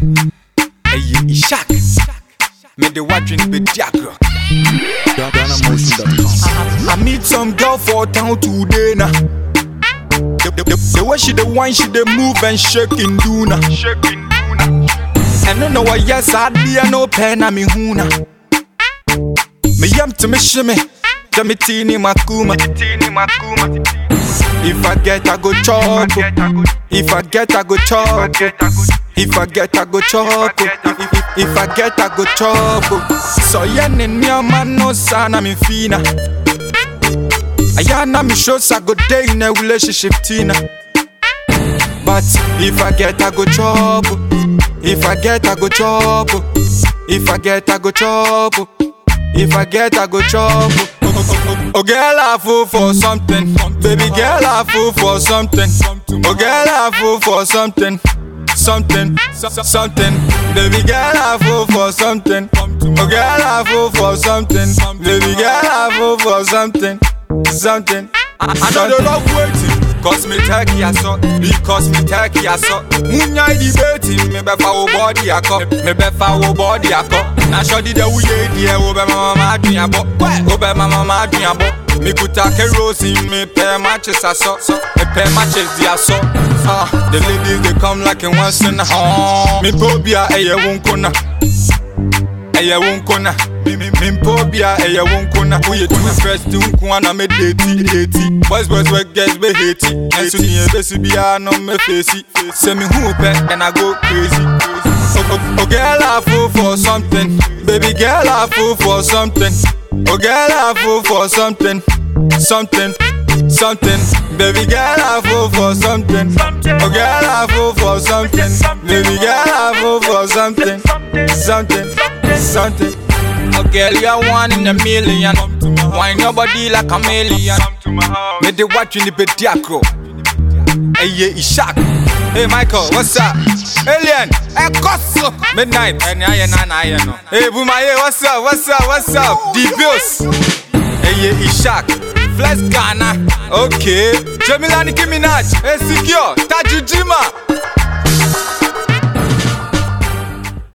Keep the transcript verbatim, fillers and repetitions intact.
Hey, Ishak. Me the watching the diagram. I meet some girl for town today now. The, the, the, the way she the wine, she the move and shaking do na. And no know what yes I dear no pen na me huna. Me yam to me shimmy, to me teeny makuma. If I get I go chop, if I get I go chop, if I get I go chop, if I get I go chop. So yen in your man no sana me fina. Ayana me shows I go day in a relationship tina. But if I get I go chop, if I get I go chop, if I get I go chop, if I get I go chop. Oh girl I fool for something, baby girl I fool for something. Oh girl I fool for something, something, something. Baby girl I fool for something. Oh girl I fool for something, baby girl I fool for something. Something. I, I know the love waiting. Cause me take ya so, because me take ya so. Munya debating, me befa wo body ako, me befa wo body ako. Na shodi de uye die, wo be mama ma adunya bo, wo be mama ma adunya bo. Me kuta ke rosy, me pair matches aso, me pair matches dia so. Ah, the ladies they come like in once in a while. Me pobia eye wunkona, eye wunkona. Mimpobia eye wunkona. Uye tu first wunkwana me deti deti. Boys boys we girls we hate it. And so me besi bia no me face it. Say me hoop and I go crazy. Oh, oh, oh girl I fool for something, baby girl I fool for something. Oh girl I fool for something, something, something. Baby girl I fool for something. Oh girl I fool for something. Baby girl I fool for something, something, something. Oh girl, you're one in a million. Why nobody like a million? Me the watching the pediacro. Hey, yeah, Ishak. Hey, Michael, what's up? Alien, hey, Kosso. Midnight. Hey, Bumaye, what's up? What's up? What's up? D-Bills. Hey, yeah, Ishak. Flex Ghana. Okay. Jamila Nicki Minaj. Hey, Secure. Tajujima.